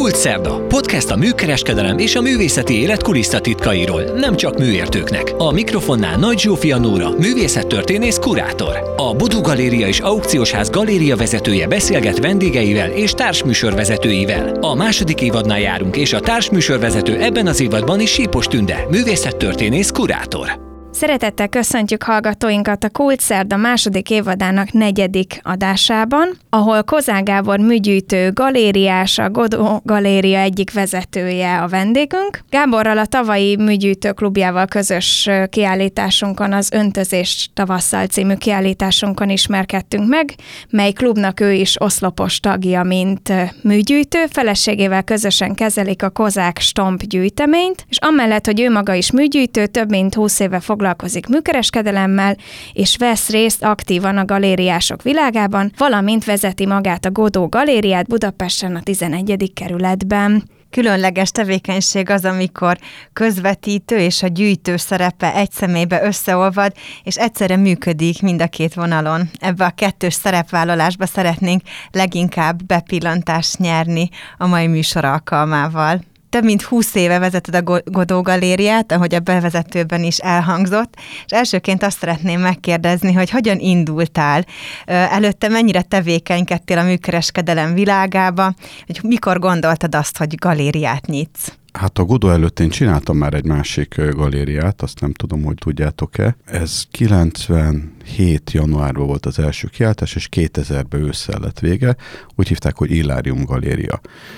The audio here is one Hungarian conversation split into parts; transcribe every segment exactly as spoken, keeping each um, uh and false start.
Kulcsszerda. Podcast a műkereskedelem és a művészeti élet kulisszatitkairól, nem csak műértőknek. A mikrofonnál Nagy Zsófia Nóra, művészettörténész, kurátor. A Bodó Galéria és Aukciós Ház galéria vezetője beszélget vendégeivel és társműsorvezetőivel. A második évadnál járunk, és a társműsorvezető ebben az évadban is Sípos Tünde, művészettörténész, kurátor. Szeretettel köszöntjük hallgatóinkat a Kulcsszerda második évadának negyedik adásában, ahol Kozák Gábor műgyűjtő galériás, a Godó Galéria egyik vezetője a vendégünk. Gáborral a tavalyi műgyűjtő klubjával közös kiállításunkon, az Öntözés tavasszal című kiállításunkon ismerkedtünk meg, mely klubnak ő is oszlopos tagja, mint műgyűjtő. Feleségével közösen kezelik a Kozák Stomp gyűjteményt, és amellett, hogy ő maga is műgyűjtő, több mint húsz éve foglalkozik foglalkozik műkereskedelemmel, és vesz részt aktívan a galériások világában, valamint vezeti magát a Godó Galériát Budapesten a tizenegyedik kerületben. Különleges tevékenység az, amikor közvetítő és a gyűjtő szerepe egy személybe összeolvad, és egyszerre működik mind a két vonalon. Ebbe a kettős szerepvállalásba szeretnénk leginkább bepillantást nyerni a mai műsor alkalmával. Több mint húsz éve vezeted a Godó Galériát, ahogy a bevezetőben is elhangzott, és elsőként azt szeretném megkérdezni, hogy hogyan indultál, előtte mennyire tevékenykedtél a műkereskedelem világába, hogy mikor gondoltad azt, hogy galériát nyitsz? Hát a Godó előtt én csináltam már egy másik galériát, azt nem tudom, hogy tudjátok-e. Ez kilencvenhét januárban volt az első kiáltás, és kétezerben ősszel lett vége, úgy hívták, hogy Illárium Galéria.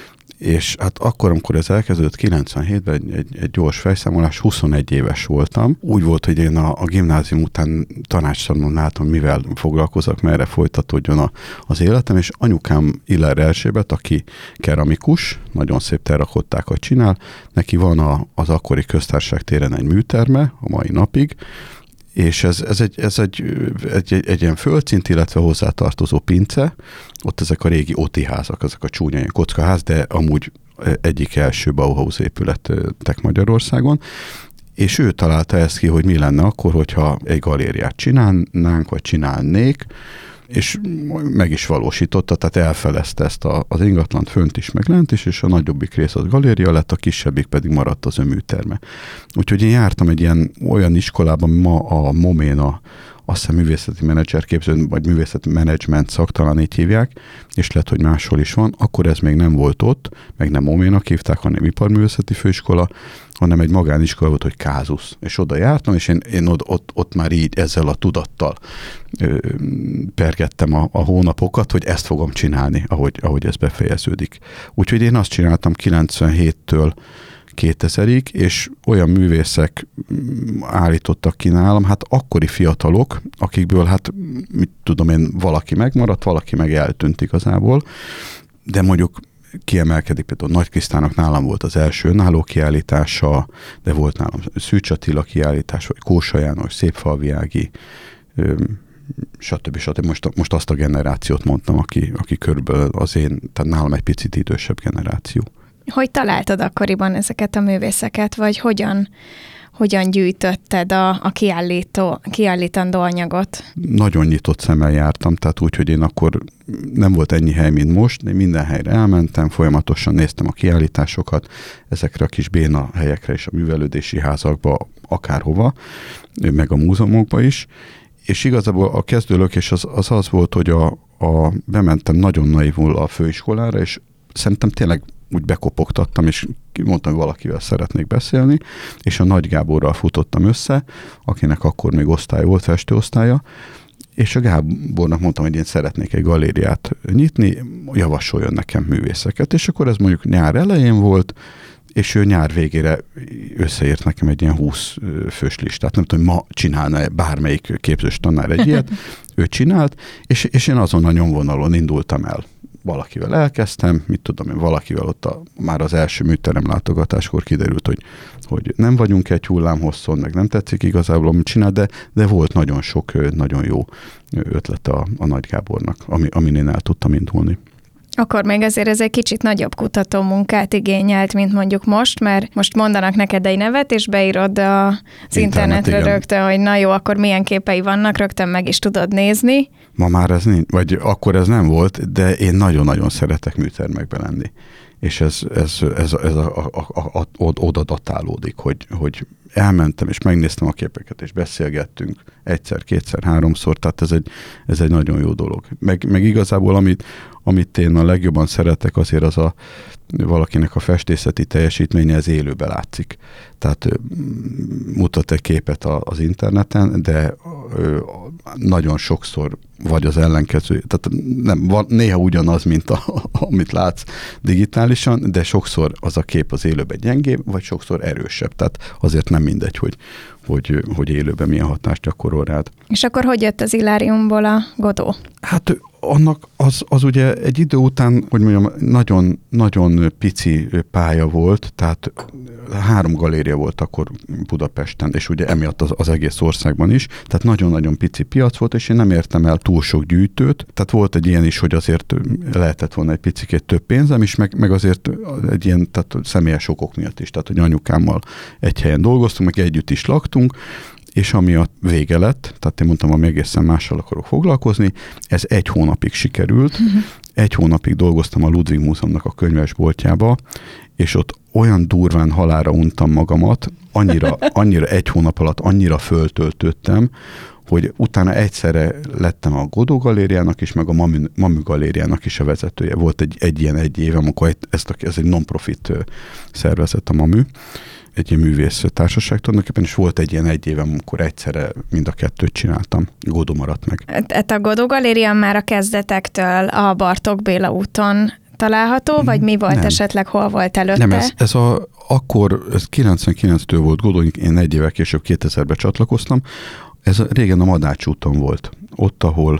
És hát akkor, amikor ez elkezdődött kilencvenhétben, egy, egy, egy gyors fejszámolás, huszonegy éves voltam. Úgy volt, hogy én a, a gimnázium után tanácstalanul látom, mivel foglalkozok, merre folytatódjon a, az életem, és anyukám Iller Erzsébet, aki keramikus, nagyon szép terrakottákat csinál, neki van a, az akkori Köztársaság téren egy műterme a mai napig, és ez, ez, egy, ez egy, egy, egy, egy ilyen földszint, illetve hozzátartozó pince, ott ezek a régi óti házak, ezek a csúnya ilyen kockaház, de amúgy egyik első Bauhaus épületek Magyarországon, és ő találta ezt ki, hogy mi lenne akkor, hogyha egy galériát csinálnánk, vagy csinálnék, és meg is valósította, tehát elfelezte ezt a, az ingatlant fönt is, meg lent is, és a nagyobbik rész az galéria lett, a kisebbik pedig maradt az öműterme. Úgyhogy én jártam egy ilyen olyan iskolában, ma a momén a azt hiszem művészeti menedzserképző, vagy művészeti menedzsment szak, talán így hívják, és lehet, hogy máshol is van, akkor ez még nem volt ott, meg nem Moménak hívták, hanem iparművészeti főiskola, hanem egy magániskola volt, hogy Kázusz. És oda jártam, és én, én ott, ott, ott már így ezzel a tudattal ö, pergettem a, a hónapokat, hogy ezt fogom csinálni, ahogy, ahogy ez befejeződik. Úgyhogy én azt csináltam kilencvenhéttől kétezerig, és olyan művészek állítottak ki nálam, hát akkori fiatalok, akikből hát, mit tudom én, valaki megmaradt, valaki meg eltűnt igazából, de mondjuk kiemelkedik, például Nagy Krisztának nálam volt az első önálló kiállítása, de volt nálam Szűcs Attila kiállítás, vagy Kósa János, Szépfalvi Ági, stb. stb. Most, most azt a generációt mondtam, aki, aki körülbelül az én, tehát nálam egy picit idősebb generáció. Hogy találtad akkoriban ezeket a művészeket, vagy hogyan, hogyan gyűjtötted a, a kiállító, kiállítandó anyagot? Nagyon nyitott szemmel jártam, tehát úgy, hogy én akkor nem volt ennyi hely, mint most, de minden helyre elmentem, folyamatosan néztem a kiállításokat, ezekre a kis béna helyekre és a művelődési házakba, akárhova, meg a múzeumokba is, és igazából a kezdőlökés az az, az volt, hogy a, a, bementem nagyon naivul a főiskolára, és szerintem tényleg úgy bekopogtattam, és mondtam, hogy valakivel szeretnék beszélni, és a Nagy Gáborral futottam össze, akinek akkor még osztály volt, festőosztálya, és a Gábornak mondtam, hogy én szeretnék egy galériát nyitni, javasoljon nekem művészeket, és akkor ez mondjuk nyár elején volt, és ő nyár végére összeírt nekem egy ilyen húsz fős listát. Nem tudom, hogy ma csinálna bármelyik képzős tanár egy ilyet. Ő csinált, és, és én azon a nyomvonalon indultam el. Valakivel elkezdtem, mit tudom én, valakivel ott a, már az első műterem látogatáskor kiderült, hogy, hogy nem vagyunk egy hullámhosszon, meg nem tetszik igazából, amit csinál, de, de volt nagyon sok, nagyon jó ötlete a, a Nagy Gábornak, ami, amin én el tudtam indulni. Akkor még azért ez egy kicsit nagyobb kutató munkát igényelt, mint mondjuk most, mert most mondanak neked egy nevet, és beírod az Internet, internetre igen. Rögtön, hogy na jó, akkor milyen képei vannak, rögtön meg is tudod nézni. Ma már ez nincs, vagy akkor ez nem volt, de én nagyon-nagyon szeretek műtermekben lenni. És ez, ez, ez, ez a, a, a, a, oda datálódik, hogy, hogy elmentem, és megnéztem a képeket, és beszélgettünk egyszer, kétszer, háromszor, tehát ez egy, ez egy nagyon jó dolog. Meg, meg igazából, amit, amit én a legjobban szeretek, azért az a valakinek a festészeti teljesítménye, ez élőben látszik. Tehát mutat egy képet az interneten, de nagyon sokszor vagy az ellenkező, tehát nem, van, néha ugyanaz, mint a, amit látsz digitálisan, de sokszor az a kép az élőben gyengébb, vagy sokszor erősebb. Tehát azért nem mindegy, hogy, hogy, hogy élőben milyen hatást gyakorol rád. És akkor hogy jött az Illáriumból a Godot? Hát annak az, az ugye egy idő után, hogy mondjam, nagyon, nagyon pici pálya volt, tehát három galéria volt akkor Budapesten, és ugye emiatt az, az egész országban is, tehát nagyon-nagyon pici piac volt, és én nem értem el túl sok gyűjtőt, tehát volt egy ilyen is, hogy azért lehetett volna egy picikét több pénzem is, meg, meg azért egy ilyen, tehát személyes okok miatt is, tehát hogy anyukámmal egy helyen dolgoztunk, meg együtt is laktunk, és ami a vége lett, tehát én mondtam, hogy egészen mással akarok foglalkozni, ez egy hónapig sikerült. Uh-huh. Egy hónapig dolgoztam a Ludwig Múzeumnak a könyvesboltjába, és ott olyan durván halálra untam magamat, annyira, annyira egy hónap alatt annyira föltöltöttem, hogy utána egyszerre lettem a Godot galériának is, meg a Mamü, Mamü galériának is a vezetője. Volt egy, egy ilyen egy év, amikor egy, ez, ez egy non-profit szervezet a Mamü, egy ilyen művész társaság tulajdonképpen, és volt egy ilyen egy évem, amikor egyszerre mind a kettőt csináltam. Godot maradt meg. Tehát a Godot galéria már a kezdetektől a Bartók Béla úton található, vagy mi volt nem. esetleg, hol volt előtte? Nem, ez, ez a, akkor, ez kilencvenkilenctől volt Godot, én egy évvel később kétezerben csatlakoztam. Ez a, régen a Madács úton volt. Ott, ahol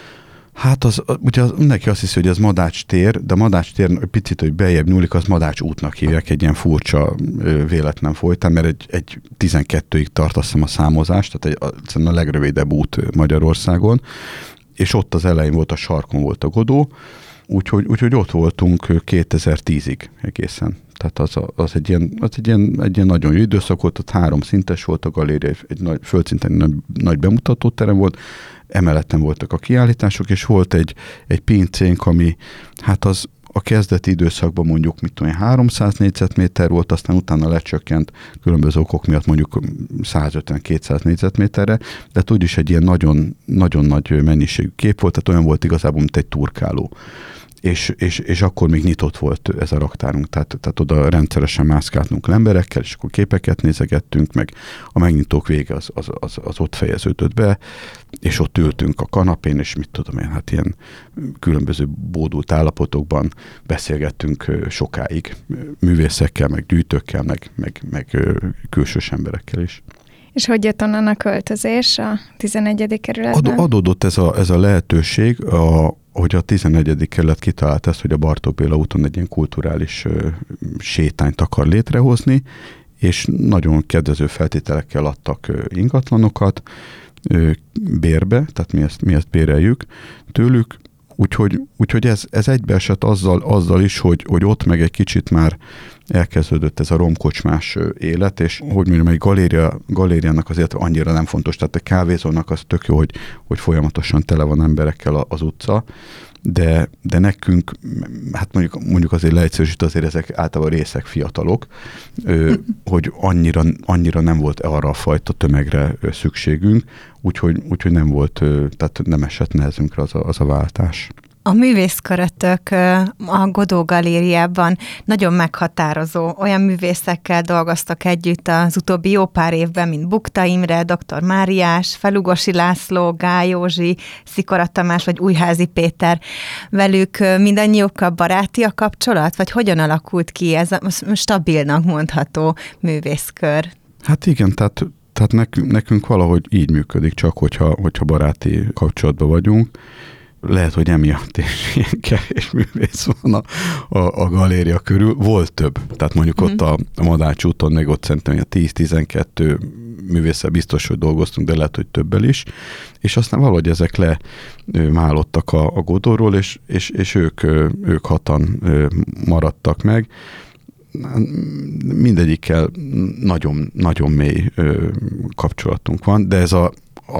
hát az, ugye az, mindenki azt hiszi, hogy ez Madács tér, de Madács tér picit, hogy beljebb nyúlik, az Madács útnak hívják, egy ilyen furcsa véletlen folytán, mert egy, egy tizenkettőig tart, azt hiszem, a számozás, tehát egy, a legrövidebb út Magyarországon, és ott az elején volt, a sarkon volt a Godot, úgyhogy, úgyhogy ott voltunk kétezer-tízig egészen. Tehát az, a, az, egy, ilyen, az egy, ilyen, egy ilyen nagyon jó időszak volt, ott három szintes volt a galéria, egy nagy, földszinten nagy, nagy bemutatóterem volt, emeleten voltak a kiállítások, és volt egy, egy pincénk, ami hát az a kezdeti időszakban mondjuk, mit tudom én, háromszáz négyzetméter volt, aztán utána lecsökkent különböző okok miatt mondjuk százötven-kétszáz négyzetméterre, de úgyis egy ilyen nagyon, nagyon nagy mennyiségű kép volt, tehát olyan volt igazából, mint egy turkáló. És, és, és akkor még nyitott volt ez a raktárunk, tehát, tehát oda rendszeresen mászkáltunk emberekkel, és akkor képeket nézegettünk, meg a megnyitók vége az, az, az, az ott fejeződött be, és ott ültünk a kanapén, és mit tudom én, hát ilyen különböző bódult állapotokban beszélgettünk sokáig művészekkel, meg gyűjtőkkel, meg, meg, meg külsős emberekkel is. És hogy jött onnan a költözés a tizenegyedik kerületben? Ad, adódott ez a, ez a lehetőség, a, hogy a tizenegyedik kerület kitalált ezt, hogy a Bartók Béla úton egy ilyen kulturális ö, sétányt akar létrehozni, és nagyon kedvező feltételekkel adtak ö, ingatlanokat ö, bérbe, tehát mi ezt, mi ezt béreljük tőlük, úgyhogy, úgyhogy ez, ez egybeesett azzal, azzal is, hogy, hogy ott meg egy kicsit már elkezdődött ez a romkocsmás élet, és hogy mondjam, egy galéria, galériának azért annyira nem fontos, tehát a kávézónak az tök jó, hogy, hogy folyamatosan tele van emberekkel az utca, de, de nekünk, hát mondjuk, mondjuk azért leegyszerűsít, azért ezek általában részek fiatalok, hogy annyira, annyira nem volt arra a fajta tömegre szükségünk, úgyhogy, úgyhogy nem volt, tehát nem esett nehezünkre az a, az a váltás. A művészkörötök a Godot galériában nagyon meghatározó, olyan művészekkel dolgoztak együtt az utóbbi jó pár évben, mint Bukta Imre, doktor Máriás, Felugosi László, Gály Józsi, Szikora Tamás vagy Újházi Péter. Velük mindannyiukkal baráti a kapcsolat, vagy hogyan alakult ki ez a stabilnak mondható művészkör? Hát igen, tehát Tehát nekünk, nekünk valahogy így működik, csak hogyha, hogyha baráti kapcsolatban vagyunk. Lehet, hogy emiatt is ilyen kevés művész van a, a, a galéria körül. Volt több. Tehát mondjuk mm-hmm. ott a, a Madács úton, még ott szerintem a tíz-tizenkettő művésszel biztos, hogy dolgoztunk, de lehet, hogy többel is. És aztán valahogy ezek lemálottak a, a Godotról, és, és, és ők, ők hatan maradtak meg. Mindegyikkel nagyon, nagyon mély ö, kapcsolatunk van, de ez a, a,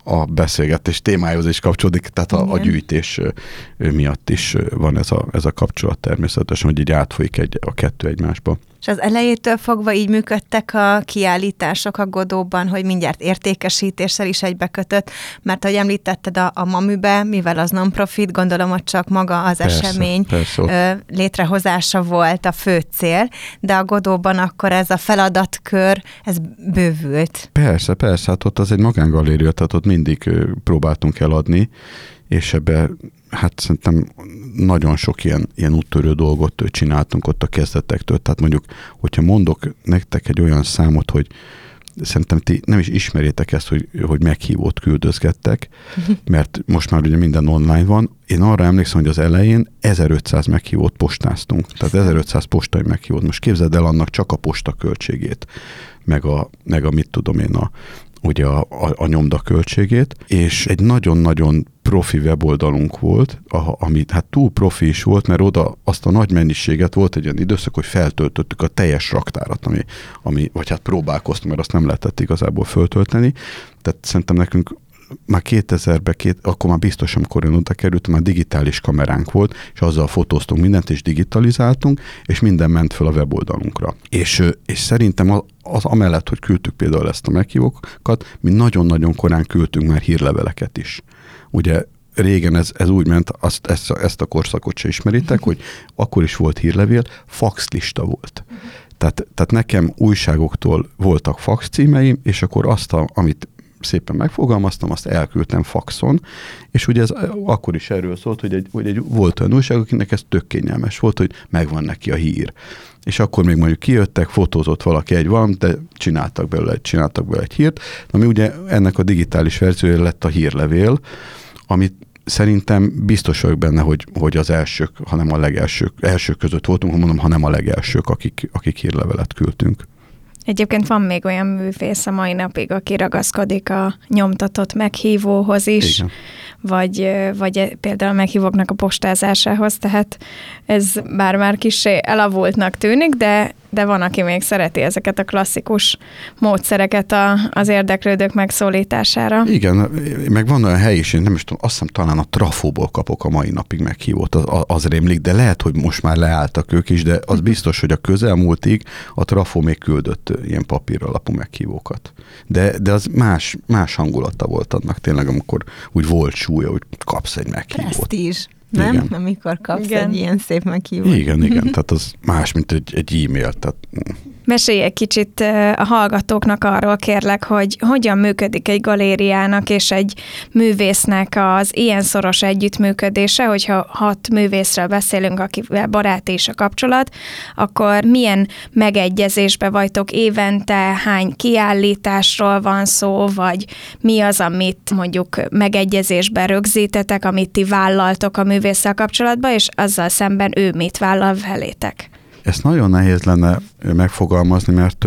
a beszélgetés témájához is kapcsolódik, tehát a, a gyűjtés miatt is van ez a, ez a kapcsolat természetesen, hogy így átfolyik egy, a kettő egymásba. És az elejétől fogva így működtek a kiállítások a Godóban, hogy mindjárt értékesítéssel is egybekötött, mert ahogy említetted a, a MAMÜ-be, mivel az non-profit, gondolom, hogy csak maga az persze, esemény persze. Ö, létrehozása volt a fő cél, de a Godóban akkor ez a feladatkör, ez bővült. Persze, persze, hát ott az egy magángaléria, tehát ott mindig próbáltunk eladni, és ebbe hát szerintem nagyon sok ilyen, ilyen úttörő dolgot csináltunk ott a kezdetektől. Tehát mondjuk, hogyha mondok nektek egy olyan számot, hogy szerintem ti nem is ismerjétek ezt, hogy, hogy meghívót küldözgettek, mert most már ugye minden online van. Én arra emlékszem, hogy az elején ezerötszáz meghívót postáztunk. Tehát ezerötszáz postai meghívót. Most képzeld el annak csak a posta költségét, meg a, meg a mit tudom én, a, ugye a, a, a nyomda költségét, és egy nagyon-nagyon profi weboldalunk volt, a, ami hát túl profi is volt, mert oda azt a nagy mennyiséget volt egy olyan időszak, hogy feltöltöttük a teljes raktárat, ami, ami vagy hát próbálkoztunk, mert azt nem lehetett igazából föltölteni. Tehát szerintem nekünk már kétezerben, két, akkor már biztos, amikor én oda kerültem, már digitális kameránk volt, és azzal fotóztunk mindent, és digitalizáltunk, és minden ment föl a weboldalunkra. És, és szerintem az, az amellett, hogy küldtük például ezt a meghívókat, mi nagyon-nagyon korán küldtünk már hírleveleket is. Ugye régen ez, ez úgy ment, azt, ezt, ezt a korszakot se ismeritek, hogy akkor is volt hírlevél, faxlista volt. Tehát, tehát nekem újságoktól voltak fax címeim, és akkor azt, a, amit szépen megfogalmaztam, azt elküldtem faxon, és ugye ez akkor is erről szólt, hogy egy, hogy egy volt olyan újság, akinek ez tök kényelmes volt, hogy megvan neki a hír. És akkor még mondjuk kijöttek, fotózott valaki egy valamit, de csináltak belőle, csináltak belőle egy hírt, ami ugye ennek a digitális verziója lett a hírlevél, amit szerintem biztos vagyok benne, hogy, hogy az elsők, hanem a legelsők, elsők között voltunk, mondom, hanem a legelsők, akik, akik hírlevelet küldtünk. Egyébként van még olyan művész a mai napig, aki ragaszkodik a nyomtatott meghívóhoz is, igen. Vagy, vagy például a meghívóknak a postázásához, tehát ez bár már kissé elavultnak tűnik, de, de van, aki még szereti ezeket a klasszikus módszereket a, az érdeklődők megszólítására. Igen, meg van olyan hely is, én nem is tudom, azt hiszem talán a Trafóból kapok a mai napig meghívót, az, az rémlik, de lehet, hogy most már leálltak ők is, de az biztos, hogy a közelmúltig a Trafó még küldött ilyen papír alapú meghívókat. De, de az más, más hangulata volt annak tényleg, amikor úgy volt súlya, hogy kapsz egy meghívót. Presztízs, nem? Igen. Amikor kapsz igen. egy ilyen szép meghívót. Igen, igen, tehát az más, mint egy, egy e-mail. Tehát... Mesélj egy kicsit a hallgatóknak arról, kérlek, hogy hogyan működik egy galériának és egy művésznek az ilyen szoros együttműködése, hogyha hat művészről beszélünk, akivel baráti is a kapcsolat, akkor milyen megegyezésbe vagytok évente, hány kiállításról van szó, vagy mi az, amit mondjuk megegyezésben rögzítetek, amit ti vállaltok a művésszel kapcsolatban, és azzal szemben ő mit vállal velétek? Ezt nagyon nehéz lenne megfogalmazni, mert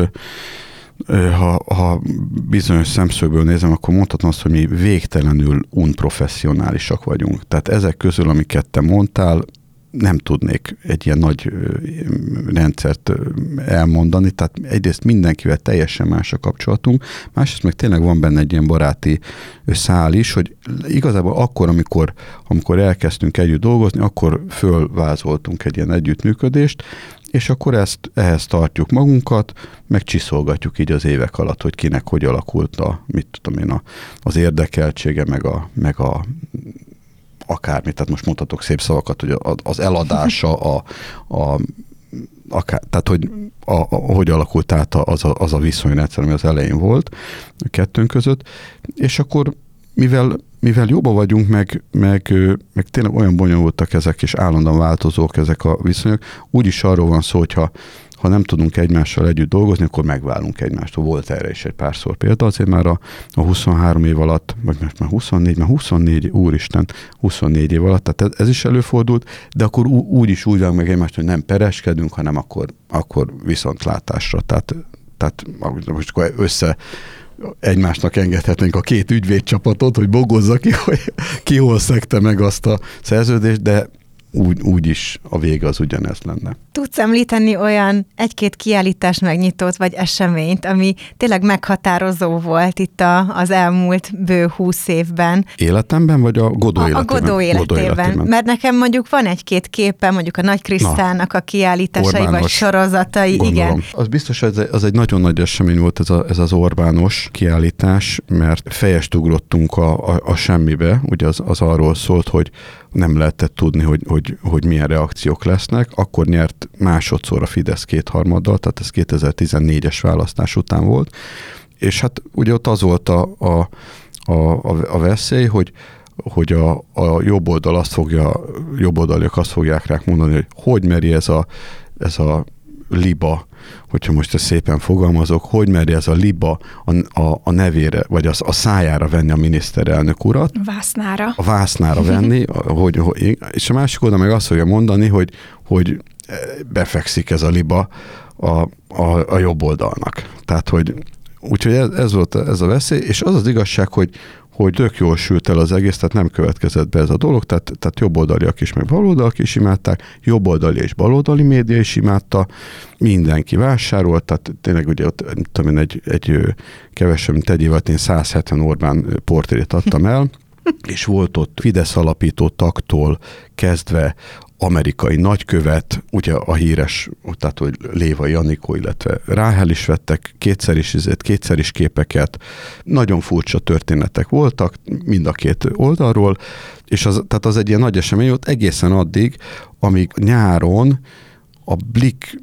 ha, ha bizonyos szemszögből nézem, akkor mondhatom azt, hogy mi végtelenül unprofesszionálisak vagyunk. Tehát ezek közül, amiket te mondtál, nem tudnék egy ilyen nagy rendszert elmondani, tehát egyrészt mindenkivel teljesen más a kapcsolatunk, másrészt meg tényleg van benne egy ilyen baráti szál is, hogy igazából akkor, amikor, amikor elkezdtünk együtt dolgozni, akkor fölvázoltunk egy ilyen együttműködést, és akkor ezt, ehhez tartjuk magunkat, meg csiszolgatjuk így az évek alatt, hogy kinek hogy alakult a, mit tudom én, a, az érdekeltsége, meg a, meg a akármit, tehát most mondhatok szép szavakat, hogy az eladása, a, a, akár, tehát hogy a, a, hogy alakult át az a, az a viszonyrendszer, ami az elején volt a kettőnk között, és akkor mivel, mivel jobban vagyunk, meg, meg, meg tényleg olyan bonyolultak ezek, és állandóan változók ezek a viszonyok, úgyis arról van szó, hogyha ha nem tudunk egymással együtt dolgozni, akkor megválunk egymástól. Volt erre is egy párszor példa, azért már a, a huszonhárom év alatt, vagy már huszonnégy, már huszonnégy, úristen, huszonnégy év alatt, tehát ez is előfordult, de akkor ú, úgy is úgy válunk meg egymást, hogy nem pereskedünk, hanem akkor, akkor viszontlátásra. Tehát, tehát most akkor össze egymásnak engedhetnénk a két ügyvédcsapatot, hogy bogozza ki, hogy ki hol szegte meg azt a szerződést, de úgy, úgy is a vége az ugyanez lenne. Tudsz említeni olyan egy-két kiállítás megnyitót, vagy eseményt, ami tényleg meghatározó volt itt a, az elmúlt bő húsz évben? Életemben, vagy a Godó a, életében? A Godó életében. Godó életében. Mert nekem mondjuk van egy-két képe, mondjuk a Nagy Krisztának a kiállításai, Orbános, vagy sorozatai. Gondolom. Igen. Az biztos, hogy ez, az egy nagyon nagy esemény volt ez, a, ez az Orbános kiállítás, mert fejest ugrottunk a, a, a semmibe. Ugye az, az arról szólt, hogy nem lehetett tudni, hogy, hogy, hogy milyen reakciók lesznek. Akkor nyert másodszor a Fidesz kétharmaddal, tehát ez kétezer-tizennégyes választás után volt. És hát ugye ott az volt a, a, a, a veszély, hogy hogy a, a jobb oldal azt fogja, jobb oldaliak azt fogják rá mondani, hogy hogy meri ez a, ez a liba, hogyha most ezt szépen fogalmazok, hogy meri ez a liba a, a, a nevére, vagy az, a szájára venni a miniszterelnök urat. Vásznára. A vásznára venni, hogy, hogy, és a másik oldal meg azt fogja mondani, hogy, hogy befekszik ez a liba a, a, a jobb oldalnak. Tehát, hogy úgyhogy ez, ez volt ez a veszély, és az az igazság, hogy hogy tök jól sült el az egész, tehát nem következett be ez a dolog, tehát, tehát jobboldaliak is, meg baloldaliak is imádták, jobboldali és baloldali média is imádta, mindenki vásárolt, tehát tényleg ugye ott, tudom én, egy, egy kevesebb, mint egy évet én száz hetven Orbán portrét adtam el, és volt ott Fidesz alapító taktól kezdve amerikai nagykövet, ugye a híres, tehát hogy Léva Janikó, illetve Ráhel is vettek kétszer is, kétszer is képeket. Nagyon furcsa történetek voltak mind a két oldalról, és az, tehát az egy ilyen nagy esemény volt egészen addig, amíg nyáron a Blick,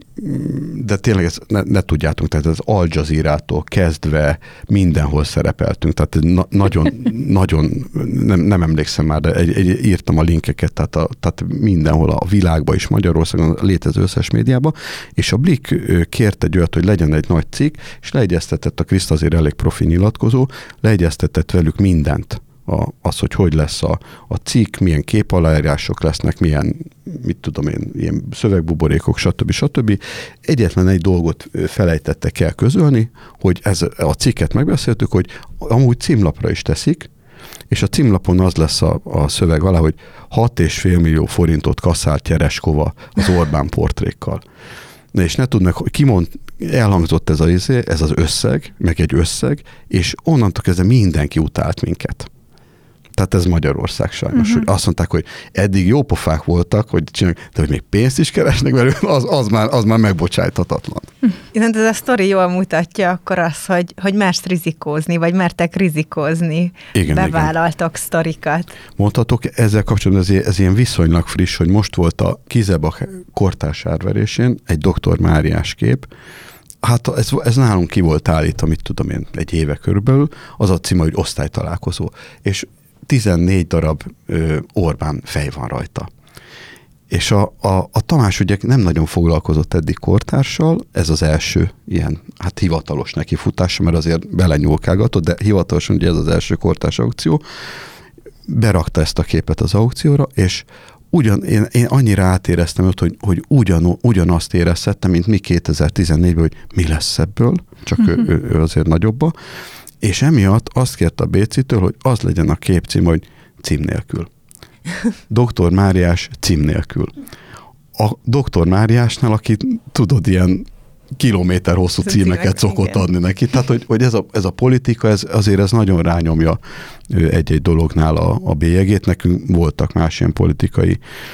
de tényleg ezt ne, ne tudjátok, tehát az Al Jazeera-tól kezdve mindenhol szerepeltünk, tehát na, nagyon, nagyon, nem, nem emlékszem már, de egy, egy, írtam a linkeket, tehát, a, tehát mindenhol a világban is, Magyarországon, a létező összes médiában, és a Blick kért egy olyat, hogy legyen egy nagy cikk, és leegyeztetett, a Kriszt azért elég profi nyilatkozó, leegyeztetett velük mindent. A, az, hogy hogy lesz a, a cikk, milyen képaláírások lesznek, milyen, mit tudom én, ilyen szövegbuborékok, stb. stb. Egyetlen egy dolgot felejtettek el közölni, hogy ez a cikket megbeszéltük, hogy amúgy címlapra is teszik, és a címlapon az lesz a, a szöveg alá, hogy hat és fél millió forintot kasszált Tereskova az Orbán portrékkal. Na és ne tudnak, hogy kimond, elhangzott ez, a, ez az összeg, meg egy összeg, és onnantól kezdve mindenki utált minket. Tehát ez Magyarország sajnos. Uh-huh. Hogy azt mondták, hogy eddig jó pofák voltak, hogy csinálják, de hogy még pénzt is keresnek velük, az, az, már, az már megbocsájthatatlan. Viszont ez a sztori jól mutatja akkor az, hogy, hogy mersz rizikózni, vagy mertek rizikózni. Igen, bevállaltok igen. sztorikat. Mondhatok, ezzel kapcsolatban ez, ez ilyen viszonylag friss, hogy most volt a Kizebak kortárs árverésén egy doktor Máriás kép. Hát ez, ez nálunk ki volt állítva, mit tudom én, egy éve körülbelül, az a címe, hogy osztálytalálkozó. És tizennégy darab ö, Orbán fej van rajta. És a, a, a Tamás ugye nem nagyon foglalkozott eddig kortárssal, ez az első ilyen, hát hivatalos nekifutása, mert azért belenyúlkálgatott, de hivatalosan ugye ez az első kortárs aukció. Berakta ezt a képet az aukcióra, és ugyan, én, én annyira átéreztem őt, hogy, hogy ugyan, ugyanazt érezhettem, mint mi kétezer-tizennégyben, hogy mi lesz ebből, csak uh-huh. ő, ő azért nagyobba. És emiatt azt kérte a Bécitől, hogy az legyen a képcím, hogy cím nélkül. doktor Máriás cím nélkül. A doktor Máriásnál, aki tudod, ilyen kilométer hosszú címeket címek, szokott igen. adni neki. Tehát, hogy, hogy ez, a, ez a politika, ez, azért ez nagyon rányomja egy-egy dolognál a, a bélyegét. Nekünk voltak más ilyen politikai,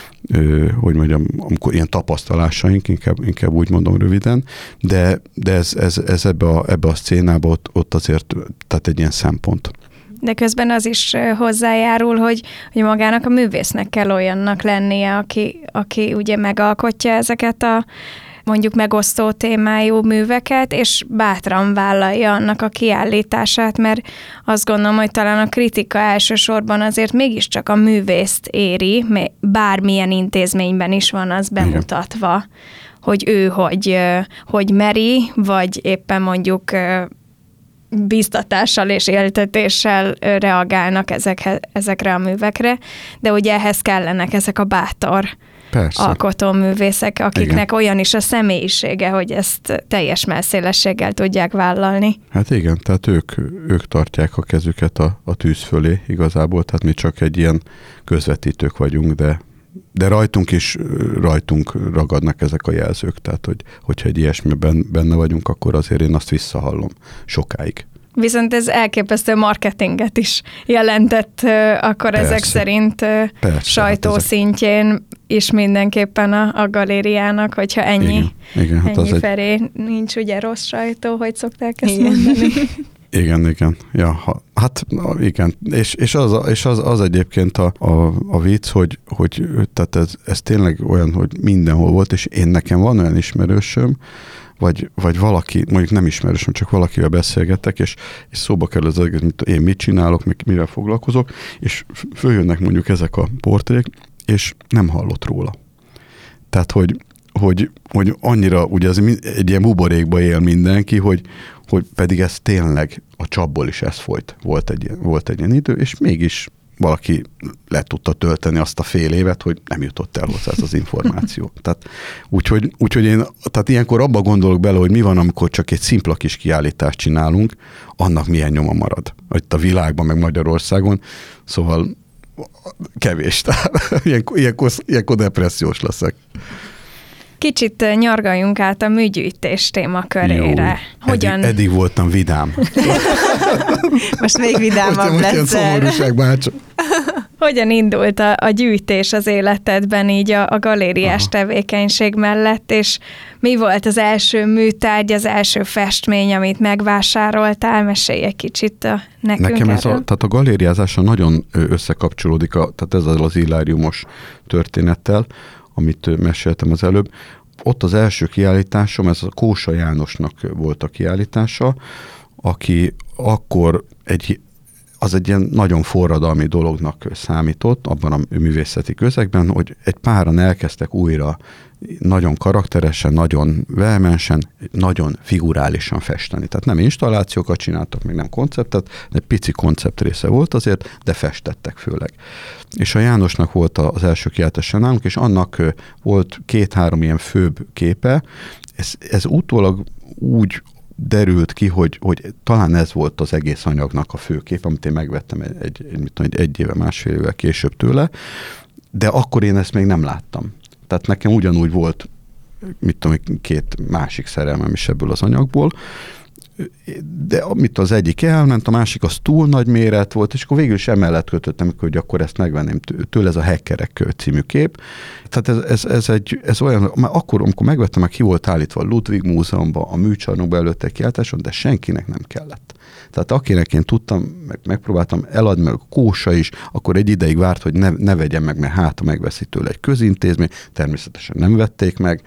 hogy mondjam, amikor ilyen tapasztalásaink, inkább, inkább úgy mondom röviden, de, de ez, ez, ez ebbe, a, ebbe a szcénába ott, ott azért, tehát egy ilyen szempont. De közben az is hozzájárul, hogy, hogy magának a művésznek kell olyannak lennie, aki, aki ugye megalkotja ezeket a mondjuk megosztó témájú műveket, és bátran vállalja annak a kiállítását, mert azt gondolom, hogy talán a kritika elsősorban azért mégiscsak a művészt éri, bármilyen intézményben is van az bemutatva, igen. hogy ő hogy, hogy meri, vagy éppen mondjuk bíztatással és éltetéssel reagálnak ezekre, ezekre a művekre, de ugye ehhez kellenek ezek a bátor Persze. alkotóművészek, akiknek igen. olyan is a személyisége, hogy ezt teljes messzélességgel tudják vállalni. Hát igen, tehát ők, ők tartják a kezüket a, a tűz fölé igazából, tehát mi csak egy ilyen közvetítők vagyunk, de, de rajtunk is, rajtunk ragadnak ezek a jelzők, tehát hogy, hogyha egy ilyesmiben benne vagyunk, akkor azért én azt visszahallom sokáig. Viszont ez elképesztő marketinget is jelentett, akkor Persze. ezek szerint Persze, sajtó hát ezek... szintjén is mindenképpen a, a galériának, hogyha ennyi, igen, igen, hát ennyi felé egy... nincs ugye rossz sajtó, hogy szokták ezt igen. mondani. Igen, igen. Ja, ha, hát igen. És, és, az, és az, az egyébként a, a, a vicc, hogy, hogy tehát ez, ez tényleg olyan, hogy mindenhol volt, és én nekem van olyan ismerősöm, vagy, vagy valaki, mondjuk nem ismerősöm, csak valakivel beszélgettek, és, és szóba kerül az egész, hogy én mit csinálok, mivel foglalkozok, és följönnek mondjuk ezek a portrék, és nem hallott róla. Tehát, hogy, hogy, hogy annyira, ugye ez egy ilyen buborékba él mindenki, hogy, hogy pedig ez tényleg a csapból is ez folyt. Volt egy, volt egy ilyen idő, és mégis valaki le tudta tölteni azt a fél évet, hogy nem jutott el hozzá ez az információ. Tehát, úgyhogy, úgyhogy én tehát ilyenkor abba gondolok bele, hogy mi van, amikor csak egy szimpla kis kiállítást csinálunk, annak milyen nyoma marad. Itt a világban, meg Magyarországon. Szóval kevés. ilyenkor, ilyenkor, ilyenkor depressziós leszek. Kicsit nyargaljunk át a műgyűjtés témakörére. Jó, Hogyan... eddig, eddig voltam vidám. Most még vidámabb leszel. Hogyan indult a, a gyűjtés az életedben így a, a galériás Aha. tevékenység mellett, és mi volt az első műtárgy, az első festmény, amit megvásároltál? Mesélj egy kicsit a, nekünk Nekem ez a, erről. tehát a galériázása nagyon összekapcsolódik, a, tehát ezzel az illáriumos történettel, amit meséltem az előbb. Ott az első kiállításom, ez a Kósa Jánosnak volt a kiállítása, aki akkor egy, az egy ilyen nagyon forradalmi dolognak számított abban a művészeti közegben, hogy egy páran elkezdtek újra nagyon karakteresen, nagyon vehemensen, nagyon figurálisan festeni. Tehát nem installációkat csináltak, még nem konceptet, de egy pici koncept része volt azért, de festettek főleg. És a Jánosnak volt az első kiállítása nálunk, és annak volt két-három ilyen főbb képe. Ez, ez utólag úgy derült ki, hogy, hogy talán ez volt az egész anyagnak a főkép, amit én megvettem egy, egy, egy, egy, egy éve, másfél évvel később tőle, de akkor én ezt még nem láttam. Tehát nekem ugyanúgy volt, mit tudom, két másik szerelmem is ebből az anyagból, de amit az egyik elment, a másik az túl nagy méret volt, és akkor végül is emellett kötöttem, hogy akkor ezt megvenném tőle, ez a Hackerek című kép. Tehát ez, ez, ez, egy, ez olyan, már akkor, amikor megvettem, meg ki volt állítva a Ludwig Múzeumban, a műcsarnokban előtte kiáltáson, de senkinek nem kellett. Tehát akinek én tudtam, meg megpróbáltam eladni, meg a Kósa is, akkor egy ideig várt, hogy ne, ne vegyem meg, mert hát, ha megveszi tőle egy közintézmény, természetesen nem vették meg,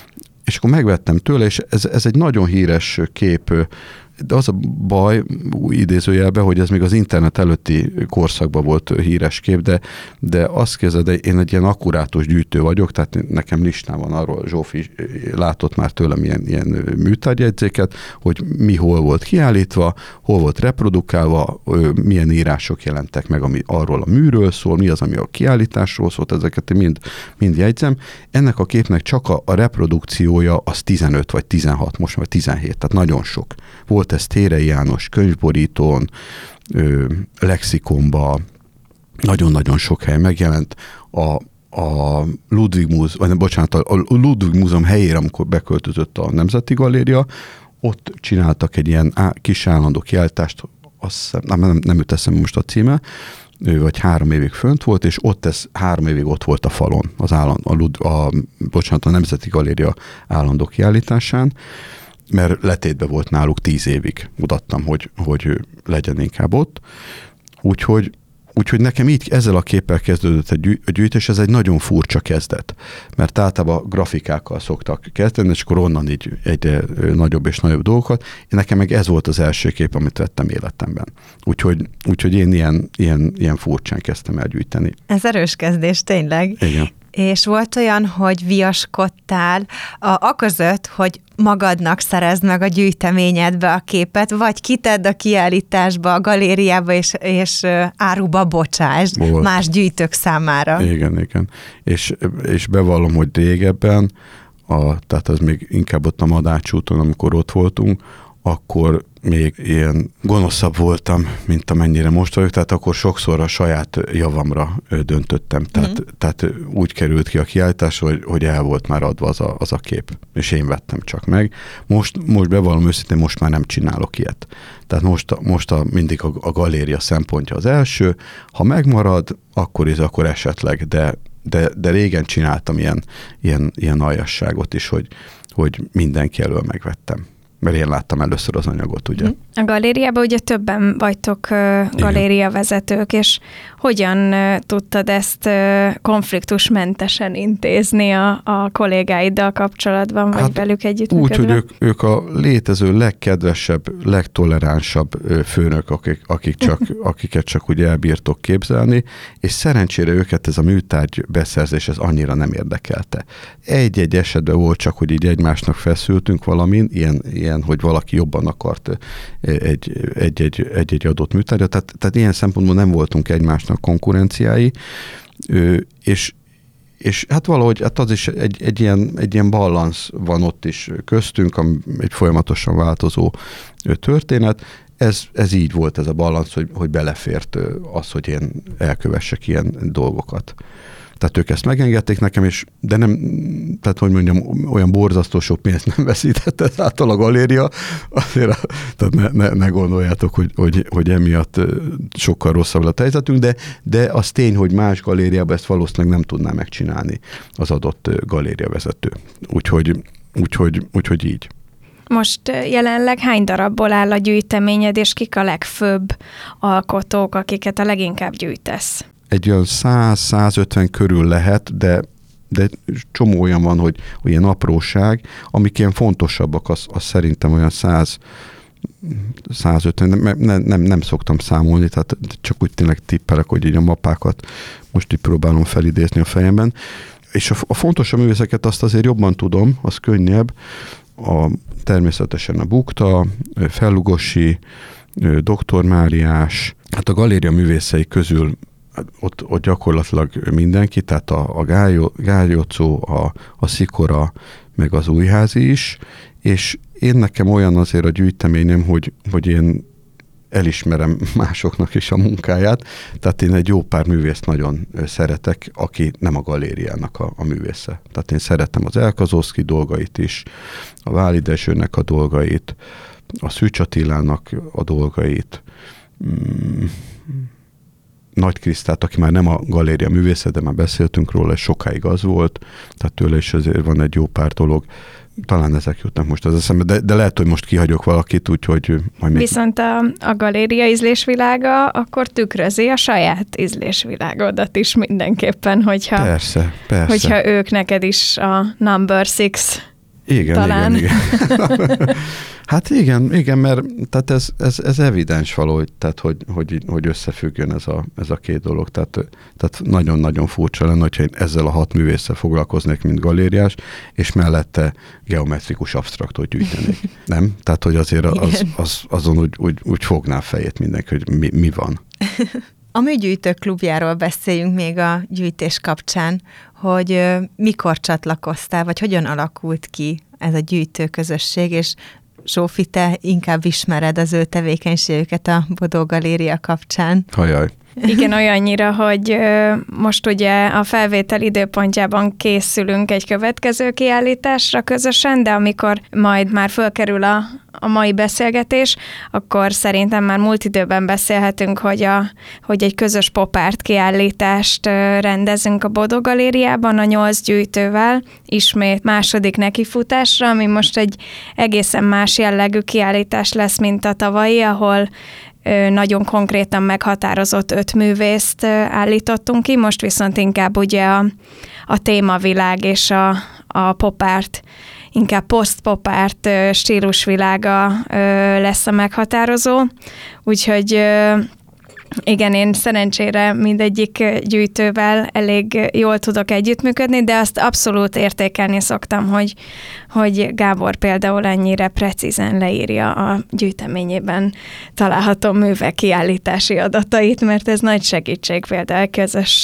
és akkor megvettem tőle, és ez, ez egy nagyon híres kép, de az a baj, idézőjelben, hogy ez még az internet előtti korszakban volt híres kép, de, de azt kezded, de én egy ilyen akkurátus gyűjtő vagyok, tehát nekem listán van arról, Zsófi látott már tőlem ilyen, ilyen műtárgyjegyzéket, hogy mi hol volt kiállítva, hol volt reprodukálva, milyen írások jelentek meg, ami arról a műről szól, mi az, ami a kiállításról szólt, ezeket mind, mind jegyzem. Ennek a képnek csak a, a reprodukciója az tizenöt vagy tizenhat, most már tizenhét, tehát nagyon sok. Volt ez Térei János könyvborítón, ö, lexikonba, nagyon-nagyon sok helyen megjelent. A, a Ludwig Múzeum, vagy nem, bocsánat, a Ludwig Múzeum helyére, amikor beköltözött a Nemzeti Galéria, ott csináltak egy ilyen á, kis állandó kiállítást, azt hiszem, nem, nem, nem jut eszembe most a címe, vagy három évig fönt volt, és ott ez három évig ott volt a falon, az állandó, a, Lud, a, bocsánat, a Nemzeti Galéria állandó kiállításán, mert letétbe volt náluk tíz évig, mutattam, hogy, hogy legyen inkább ott. Úgyhogy, úgyhogy nekem így ezzel a képpel kezdődött a gyűjtés, ez egy nagyon furcsa kezdet, mert általában grafikákkal szoktak kezdeni, és akkor onnan így egyre nagyobb és nagyobb dolgokat. Én nekem meg ez volt az első kép, amit vettem életemben. Úgyhogy, úgyhogy én ilyen, ilyen, ilyen furcsán kezdtem el gyűjteni. Ez erős kezdés, tényleg. Igen. És volt olyan, hogy viaskodtál a, a között, hogy magadnak szerezd meg a gyűjteményedbe a képet, vagy kitedd a kiállításba, a galériába, és, és áruba bocsásd volt. Más gyűjtők számára. Igen, igen. És, és bevallom, hogy régebben, a, tehát az még inkább ott a Madács úton, amikor ott voltunk, akkor még ilyen gonoszabb voltam, mint amennyire most vagyok, tehát akkor sokszor a saját javamra döntöttem. Tehát, mm. tehát úgy került ki a kiállítás, hogy, hogy el volt már adva az a, az a kép, és én vettem csak meg. Most, most bevallom őszintén, most már nem csinálok ilyet. Tehát most, most a, mindig a, a galéria szempontja az első. Ha megmarad, akkor is, akkor esetleg, de, de, de régen csináltam ilyen, ilyen, ilyen aljasságot is, hogy, hogy mindenki elől megvettem. Mert én láttam először az anyagot, ugye? A galériában ugye többen vagytok uh, galériavezetők, és hogyan uh, tudtad ezt uh, konfliktusmentesen intézni a, a kollégáiddal kapcsolatban, vagy hát velük együttműködve? Úgy, hogy ők, ők a létező legkedvesebb, legtoleránsabb főnök, akik, akik csak, akiket csak úgy elbírtok képzelni, és szerencsére őket ez a műtárgy beszerzés ez annyira nem érdekelte. Egy-egy esetben volt csak, hogy így egymásnak feszültünk valamin, ilyen, ilyen hogy valaki jobban akart egy-egy adott műtárgyat, tehát, tehát ilyen szempontból nem voltunk egymásnak konkurenciái, és, és hát valahogy hát az is egy, egy, ilyen, egy ilyen balansz van ott is köztünk, egy folyamatosan változó történet. Ez, ez így volt ez a balansz, hogy, hogy belefért az, hogy én elkövessek ilyen dolgokat. Tehát ők ezt megengedték nekem, és, de nem, tehát hogy mondjam, olyan borzasztó sok pénzt nem veszített ez által a galéria, azért tehát ne, ne, ne gondoljátok, hogy, hogy, hogy emiatt sokkal rosszabb lett a helyzetünk, de, de az tény, hogy más galériában ezt valószínűleg nem tudná megcsinálni az adott galériavezető. Úgyhogy, úgyhogy, úgyhogy így. Most jelenleg hány darabból áll a gyűjteményed, és kik a legfőbb alkotók, akiket a leginkább gyűjtesz? Egy olyan száz-százötven körül lehet, de, de csomó olyan van, hogy, hogy ilyen apróság, amik ilyen fontosabbak, az, az szerintem olyan száz, százötven, nem, nem, nem, nem szoktam számolni, tehát csak úgy tényleg tippelek, hogy így a mappákat most így próbálom felidézni a fejemben. És a, a fontosabb művészeket azt azért jobban tudom, az könnyebb. A, természetesen a Bukta, Fellugosi, doktor Máriás, hát a galéria művészei közül Ott, ott gyakorlatilag mindenki, tehát a, a Gályocó, a, a Szikora, meg az Újházi is, és én nekem olyan azért a gyűjteményem, hogy, hogy én elismerem másoknak is a munkáját, tehát én egy jó pár művészt nagyon szeretek, aki nem a galériának a, a művésze. Tehát én szeretem az Elkazovszky dolgait is, a Váli Dezsőnek a dolgait, a Szűcs Attilának a dolgait, mm, Nagy Krisztát, aki már nem a galéria művésze, de már beszéltünk róla, és sokáig az volt, tehát tőle is azért van egy jó pár dolog. Talán ezek jutnak most az eszembe, de, de lehet, hogy most kihagyok valakit, úgyhogy majd még... Viszont a, a galéria ízlésvilága akkor tükrözi a saját ízlésvilágodat is mindenképpen, hogyha, persze, persze. hogyha ők neked is a number six igen, talán. Igen, igen. Hát igen, igen, mert tehát ez, ez, ez evidens valahogy, tehát hogy, hogy, hogy összefüggjön ez a, ez a két dolog. Tehát, tehát nagyon-nagyon furcsa lenne, hogyha én ezzel a hat művésszel foglalkoznék, mint galériás, és mellette geometrikus absztraktot gyűjtenék. Nem? Tehát, hogy azért az, az, azon úgy, úgy, úgy fogná a fejét mindenki, hogy mi, mi van. A Műgyűjtők Klubjáról beszéljünk még a gyűjtés kapcsán, hogy mikor csatlakoztál, vagy hogyan alakult ki ez a gyűjtőközösség, és Zsófi, te inkább ismered az ő tevékenységüket a Bodó Galéria kapcsán. Hajaj. Igen, olyannyira, hogy most ugye a felvétel időpontjában készülünk egy következő kiállításra közösen, de amikor majd már fölkerül a, a mai beszélgetés, akkor szerintem már múlt időben beszélhetünk, hogy, a, hogy egy közös pop-art kiállítást rendezünk a Bodó Galériában a nyolc gyűjtővel, ismét második nekifutásra, ami most egy egészen más jellegű kiállítás lesz, mint a tavalyi, ahol nagyon konkrétan meghatározott öt művészt állítottunk ki, most viszont inkább ugye a, a témavilág és a, a pop-art, inkább post-pop-art stílusvilága lesz a meghatározó, úgyhogy Igen, én szerencsére mindegyik gyűjtővel elég jól tudok együttműködni, de azt abszolút értékelni szoktam, hogy, hogy Gábor például ennyire precízen leírja a gyűjteményében található művek kiállítási adatait, mert ez nagy segítség például közös,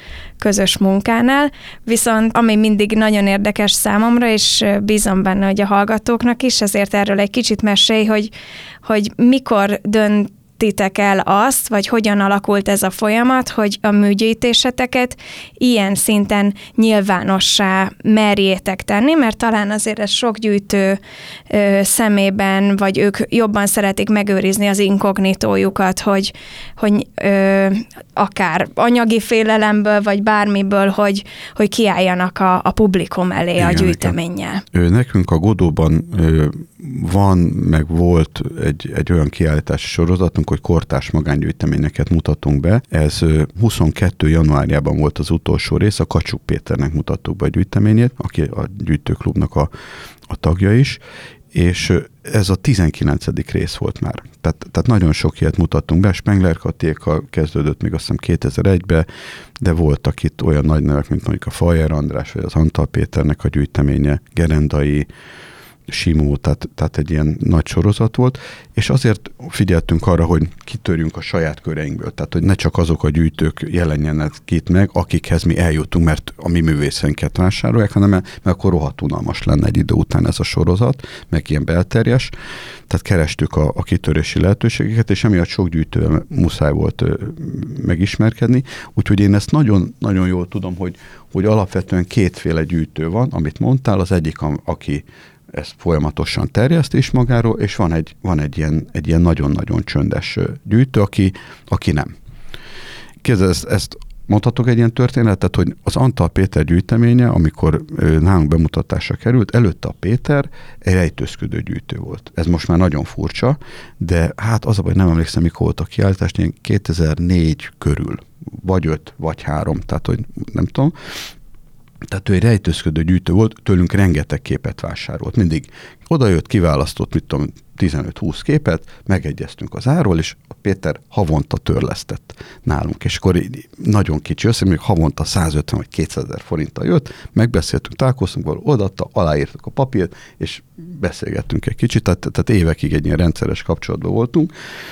közös munkánál. Viszont ami mindig nagyon érdekes számomra, és bízom benne, hogy a hallgatóknak is, ezért erről egy kicsit mesélj, hogy, hogy mikor dönt titek el azt, vagy hogyan alakult ez a folyamat, hogy a műgyűjtéseteket ilyen szinten nyilvánossá merjétek tenni, mert talán azért ez sok gyűjtő ö, szemében, vagy ők jobban szeretik megőrizni az inkognitójukat, hogy, hogy ö, akár anyagi félelemből, vagy bármiből, hogy, hogy kiálljanak a, a publikum elé. Igen, a gyűjteménnyel. Ő, nekünk a Godóban ö, van, meg volt egy, egy olyan kiállítási sorozatunk, hogy kortárs magángyűjteményeket mutatunk be. Ez huszonkettő januárjában volt az utolsó rész, a Kacsuk Péternek mutattuk be a gyűjteményét, aki a gyűjtőklubnak a, a tagja is, és ez a tizenkilencedik rész volt már. Tehát, tehát nagyon sok ilyet mutattunk be, Spengler Katékkal kezdődött még azt hiszem kétezer-egyben, de voltak itt olyan nagy nevek, mint mondjuk a Fajer András, vagy az Antal Péternek a gyűjteménye, Gerendai, Simó, tehát, tehát egy ilyen nagy sorozat volt, és azért figyeltünk arra, hogy kitörjünk a saját köreinkből, tehát hogy ne csak azok a gyűjtők jelenjenek itt meg, akikhez mi eljutunk, mert a mi művészeinket vásárolják, hanem mert akkor rohadt unalmas lenne egy idő után ez a sorozat, meg ilyen belterjes, tehát kerestük a, a kitörési lehetőségeket, és emiatt sok gyűjtővel muszáj volt ö, megismerkedni, úgyhogy én ezt nagyon, nagyon jól tudom, hogy, hogy alapvetően kétféle gyűjtő van, amit mondtál, az egyik, a, aki ezt folyamatosan terjeszt is magáról, és van egy, van egy ilyen, egy ilyen nagyon-nagyon csöndes gyűjtő, aki, aki nem. Kézzel ezt, ezt mondhatok egy ilyen történetet, hogy az Antal Péter gyűjteménye, amikor nálunk bemutatásra került, előtte a Péter egy rejtőzködő gyűjtő volt. Ez most már nagyon furcsa, de hát az a baj, nem emlékszem, mikor volt a kiállítás, ilyen kétezer-négy körül, vagy öt, vagy három, tehát hogy nem tudom. Tehát ő egy rejtőzködő gyűjtő volt, tőlünk rengeteg képet vásárolt. Mindig odajött, kiválasztott, mit tudom, tizenöt-húsz képet, megegyeztünk az árról, és a Péter havonta törlesztett nálunk. És akkor nagyon kicsi összeg, még havonta százötven vagy kétszázezer forinttal jött, megbeszéltünk, találkoztunk való, odaadta, aláírtuk a papírt, és beszélgettünk egy kicsit, tehát, tehát évekig egy ilyen rendszeres kapcsolatban voltunk,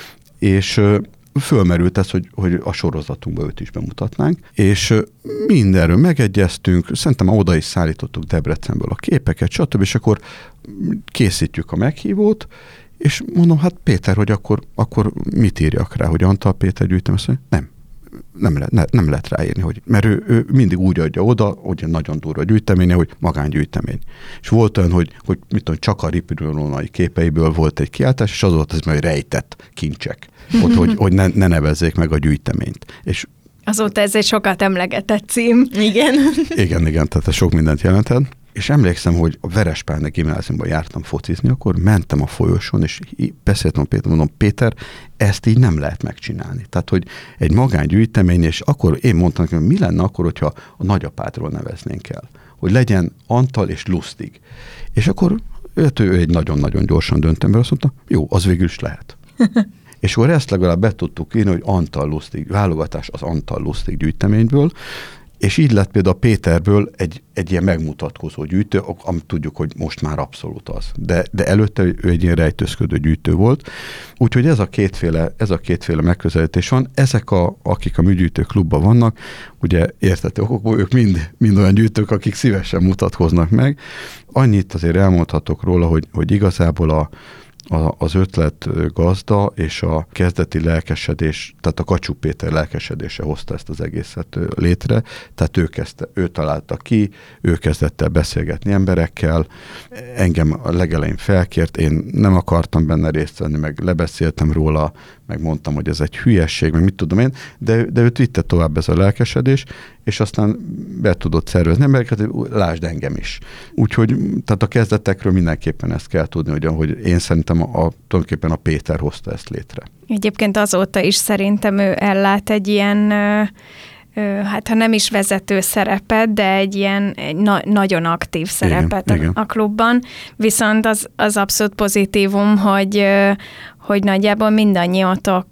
és fölmerült ez, hogy, hogy a sorozatunkban őt is bemutatnánk, és mindenről megegyeztünk, szerintem oda is szállítottuk Debrecenből a képeket, stb., és akkor készítjük a meghívót, és mondom, hát Péter, hogy akkor, akkor mit írjak rá, hogy Antal Péter gyűjtöm, azt mondja, nem. Nem, le, ne, nem lehet ráírni, hogy, mert ő, ő mindig úgy adja oda, hogy nagyon durva gyűjteménye, hogy magángyűjtemény. És volt olyan, hogy, hogy mit tudom, csak a ripironai képeiből volt egy kiáltás, és az volt az, hogy rejtett kincsek, ott, hogy, hogy ne, ne nevezzék meg a gyűjteményt. És azóta ez egy sokat emlegetett cím. Igen. Igen, igen, tehát ez sok mindent jelentett. És emlékszem, hogy a Verespálne gimnáziumban jártam focizni, akkor mentem a folyosón, és beszéltem a Péter, mondom, Péter, ezt így nem lehet megcsinálni. Tehát, hogy egy magángyűjtemény, és akkor én mondtam, hogy mi lenne akkor, hogyha a nagyapádról neveznénk el. Hogy legyen Antal és Lustig. És akkor ő, ő egy nagyon-nagyon gyorsan döntem, mert azt mondta, jó, az végül is lehet. És akkor ezt legalább be tudtuk írni, hogy Antal Lustig, válogatás az Antal Lustig gyűjteményből, és így lett például a Péterből egy, egy ilyen megmutatkozó gyűjtő, amit tudjuk, hogy most már abszolút az. De, de előtte ő egy ilyen rejtőzködő gyűjtő volt. Úgyhogy ez a kétféle, ez a kétféle megközelítés van. Ezek, a, akik a műgyűjtő klubban vannak, ugye értető okokból, ők mind, mind olyan gyűjtők, akik szívesen mutatkoznak meg. Annyit azért elmondhatok róla, hogy, hogy igazából a A, az ötlet gazda és a kezdeti lelkesedés, tehát a Kacsuk Péter lelkesedése hozta ezt az egészet létre, tehát ő, kezdte, ő találta ki, ő kezdett el beszélgetni emberekkel, engem a legelején felkért, én nem akartam benne részt venni, meg lebeszéltem róla, meg mondtam, hogy ez egy hülyesség, meg mit tudom én, de, de őt vitte tovább ez a lelkesedés, és aztán be tudott szervezni embereket, lásd engem is. Úgyhogy tehát a kezdetekről mindenképpen ezt kell tudni, hogy, hogy én szerintem a, a, tulajdonképpen a Péter hozta ezt létre. Egyébként azóta is szerintem ő ellát egy ilyen, ö, ö, hát ha nem is vezető szerepet, de egy ilyen egy na- nagyon aktív szerepet igen, a, igen. a klubban. Viszont az, az abszolút pozitívum, hogy, ö, hogy nagyjából mindannyiatok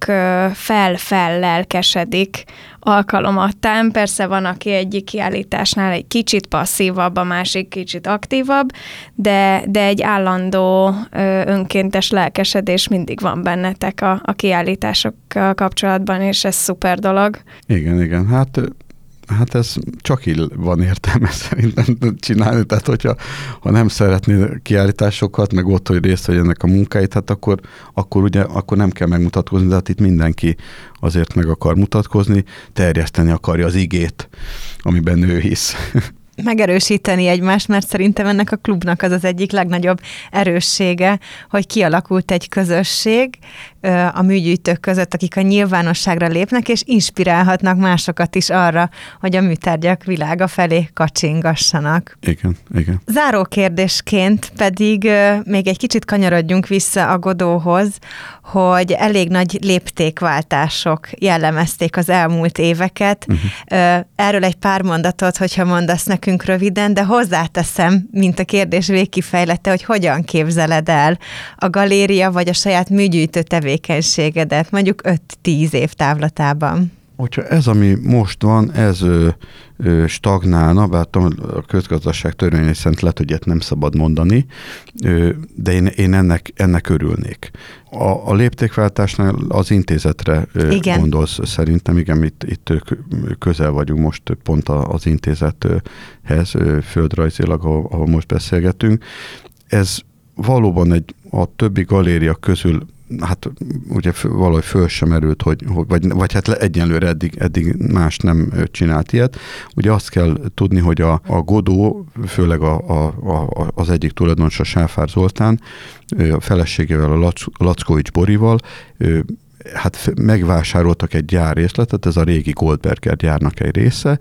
fel-fel lelkesedik alkalomattán. Persze van, aki egyik kiállításnál egy kicsit passzívabb, a másik kicsit aktívabb, de, de egy állandó önkéntes lelkesedés mindig van bennetek a, a kiállításokkal kapcsolatban, és ez szuper dolog. Igen, igen. Hát Hát ez csak így van értelme szerintem csinálni, tehát hogyha ha nem szeretnél kiállításokat, meg ott, hogy részt vegyenek a munkáit, hát akkor, akkor ugye akkor nem kell megmutatkozni, de hát itt mindenki azért meg akar mutatkozni, terjeszteni akarja az igét, amiben ő hisz. Megerősíteni egymást, mert szerintem ennek a klubnak az az egyik legnagyobb erőssége, hogy kialakult egy közösség a műgyűjtők között, akik a nyilvánosságra lépnek, és inspirálhatnak másokat is arra, hogy a műtárgyak világa felé kacsingassanak. Igen, igen. Záró kérdésként pedig még egy kicsit kanyarodjunk vissza a Godóhoz, hogy elég nagy léptékváltások jellemezték az elmúlt éveket. Uh-huh. Erről egy pár mondatot, hogyha mondasz nekünk röviden, de hozzáteszem, mint a kérdés végkifejlete, hogy hogyan képzeled el a galéria vagy a saját műgyűjtő tevékenységedet, mondjuk öt-tíz év távlatában. Hogyha ez, ami most van, ez ö, ö, stagnálna, bár a közgazdaság törvényei szerint lehet, hogy ilyet nem szabad mondani, ö, de én, én ennek, ennek örülnék. A, a léptékváltásnál az intézetre ö, gondolsz szerintem, igen, itt, itt közel vagyunk most pont az intézethez, földrajzilag, ahol, ahol most beszélgetünk. Ez valóban egy, a többi galéria közül hát ugye valahogy föl sem erült, hogy, vagy, vagy hát egyenlőre eddig, eddig más nem csinált ilyet. Ugye azt kell tudni, hogy a, a Godó, főleg a, a, a, az egyik tulajdonos, a Sáfár Zoltán, a feleségével, a Lac, Lackovics Borival, hát megvásároltak egy gyárrészletet, ez a régi Goldberger gyárnak egy része,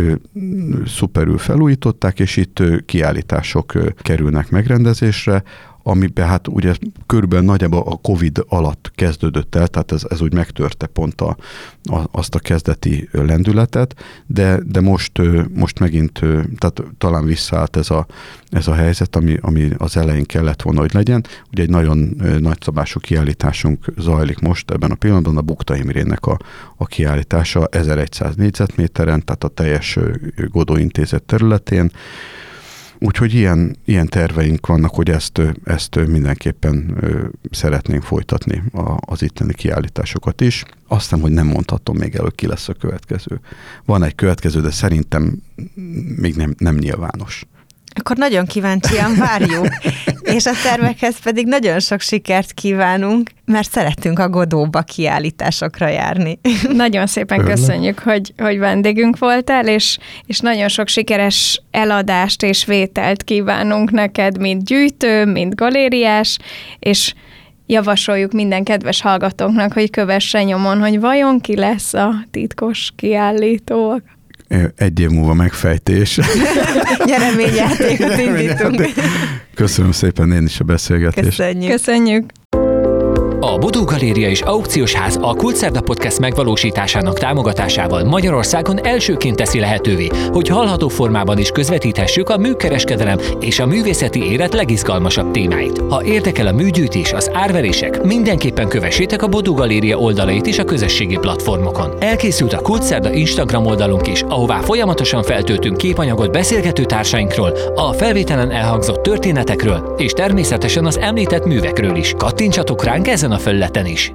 szuperül felújították, és itt kiállítások kerülnek megrendezésre, amiben hát ugye körülbelül nagyjából a Covid alatt kezdődött el, tehát ez, ez úgy megtörte pont a, a, azt a kezdeti lendületet, de, de most, most megint, tehát talán visszaállt ez a, ez a helyzet, ami, ami az elején kellett volna, hogy legyen. Ugye egy nagyon nagyszabású kiállításunk zajlik most ebben a pillanatban, a Bukta Imrének a, a kiállítása ezerszáz négyzetméteren, tehát a teljes Godó Intézet területén. Úgyhogy ilyen, ilyen terveink vannak, hogy ezt, ezt mindenképpen szeretnénk folytatni az itteni kiállításokat is. Azt hiszem, hogy nem mondhatom még el, hogy ki lesz a következő. Van egy következő, de szerintem még nem, nem nyilvános. Akkor nagyon kíváncsian várjuk, és a tervekhez pedig nagyon sok sikert kívánunk, mert szeretünk a Godóba kiállításokra járni. Nagyon szépen Örülök. Köszönjük, hogy, hogy vendégünk voltál, és, és nagyon sok sikeres eladást és vételt kívánunk neked, mint gyűjtő, mint galériás, és javasoljuk minden kedves hallgatónknak, hogy kövesse nyomon, hogy vajon ki lesz a titkos kiállító. Egy év múlva megfejtés. Nyereményjátékot indítunk. Köszönöm szépen én is a beszélgetést. Köszönjük. Köszönjük. A Bodó Galéria és Aukciós Ház a Kultszerda Podcast megvalósításának támogatásával Magyarországon elsőként teszi lehetővé, hogy hallható formában is közvetíthessük a műkereskedelem és a művészeti élet legizgalmasabb témáit. Ha érdekel a műgyűjtés, az árverések, mindenképpen kövessétek a Bodó Galéria oldalait is a közösségi platformokon. Elkészült a Kultszerda Instagram oldalunk is, ahová folyamatosan feltöltünk képanyagot beszélgető társainkról, a felvételen elhangzott történetekről, és természetesen az említett művekről is. Kattintsatok ránk ezen a felületen is.